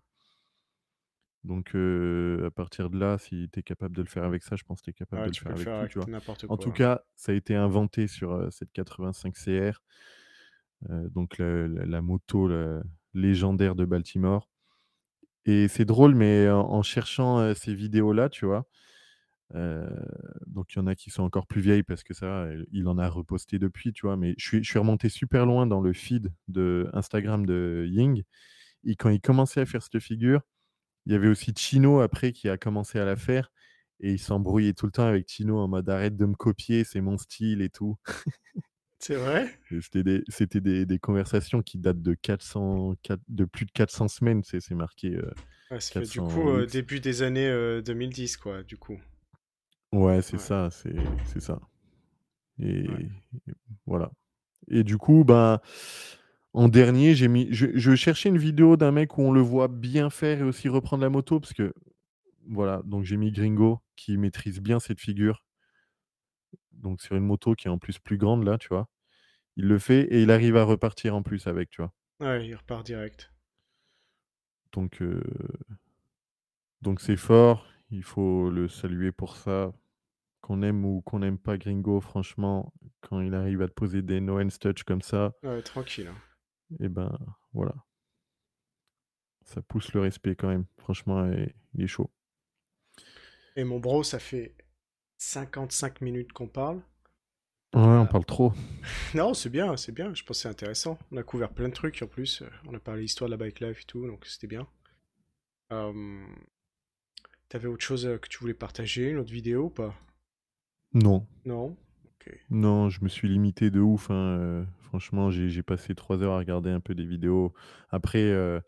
Donc, à partir de là, si tu es capable de le faire avec ça, je pense que tu es capable ouais, de le tu peux faire le avec faire tout, tu avec vois? n'importe En tout quoi. cas, ça a été inventé sur, cette 85 CR, donc la moto, légendaire de Baltimore. Et c'est drôle, mais en cherchant, ces vidéos-là, tu vois? Heu, donc il y en a qui sont encore plus vieilles parce que ça, il en a reposté depuis, tu vois? Mais je suis remonté super loin dans le feed de Instagram de Ying et quand il commençait à faire cette figure, il y avait aussi Chino après qui a commencé à la faire et il s'embrouillait tout le temps avec Chino en mode: «Arrête de me copier, c'est mon style et tout». C'est vrai? Et c'était des conversations qui datent de plus de 400 semaines, c'est marqué, Ouais, ça fait du 400 coup weeks. début des années 2010, quoi, du coup. Ouais, c'est Ouais, ça, c'est ça. ouais. Et voilà. Et du coup, ben, en dernier, je cherchais une vidéo d'un mec où on le voit bien faire et aussi reprendre la moto parce que voilà, donc j'ai mis Gringo qui maîtrise bien cette figure, donc sur une moto qui est en plus plus grande là, tu vois? Il le fait et il arrive à repartir en plus avec, tu vois? Ouais, il repart direct. Donc heu, donc c'est fort, il faut le saluer pour ça. Qu'on aime ou qu'on n'aime pas Gringo, franchement, quand il arrive à te poser des no hands touch comme ça, Ouais, tranquille, hein. et ben, voilà, ça pousse le respect quand même. Franchement, il est chaud. Et mon bro, ça fait 55 minutes qu'on parle. Ouais, on Euh, parle trop. Non, c'est bien, c'est bien. Je pense que c'est intéressant. On a couvert plein de trucs en plus. On a parlé histoire de la bike life et tout, donc c'était bien. Euh, T'avais autre chose que tu voulais partager, une autre vidéo ou pas? Non, Non? Ok. non, je me suis limité de ouf, hein, franchement, j'ai passé 3 heures à regarder un peu des vidéos. Après,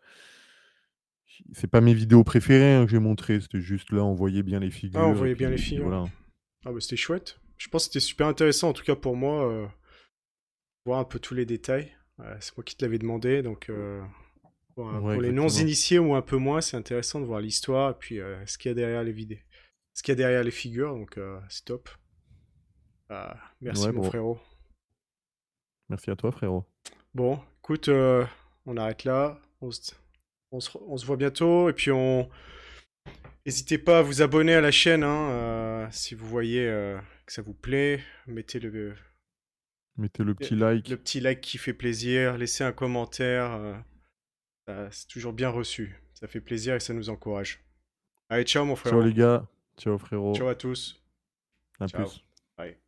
c'est pas mes vidéos préférées, hein, que j'ai montrées, c'était juste là, on voyait bien les Ah, on figures voyait bien les et puis figures. voilà. Ah bah c'était chouette. Je pense que c'était super intéressant, en tout cas pour moi, voir un peu tous les détails. C'est moi qui te l'avais demandé, donc Ouais, pour les exactement. non-initiés ou un peu moins, c'est intéressant de voir l'histoire et puis ce qu'il y a derrière les vidéos. Ce qu'il y a derrière les figures, donc c'est top. Merci Ouais, mon bro. frérot. Merci à toi, frérot. Bon, écoute, on arrête là. On se voit bientôt et puis on... N'hésitez pas à vous abonner à la chaîne hein, si vous voyez que ça vous plaît. Mettez Mettez le le petit like. petit like qui fait plaisir. Laissez un commentaire. C'est toujours bien reçu. Ça fait plaisir et ça nous encourage. Allez, ciao mon Ciao frérot. les gars. Ciao frérot. Ciao à tous. À Ciao. plus. Bye.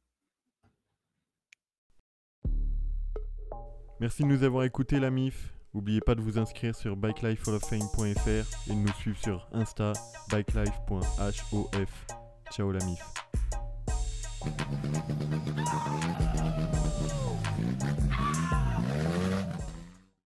Merci de nous avoir écoutés la MIF. N'oubliez pas de vous inscrire sur bikelifehalloffame.fr et de nous suivre sur Insta bikelife.hof. Ciao la MIF.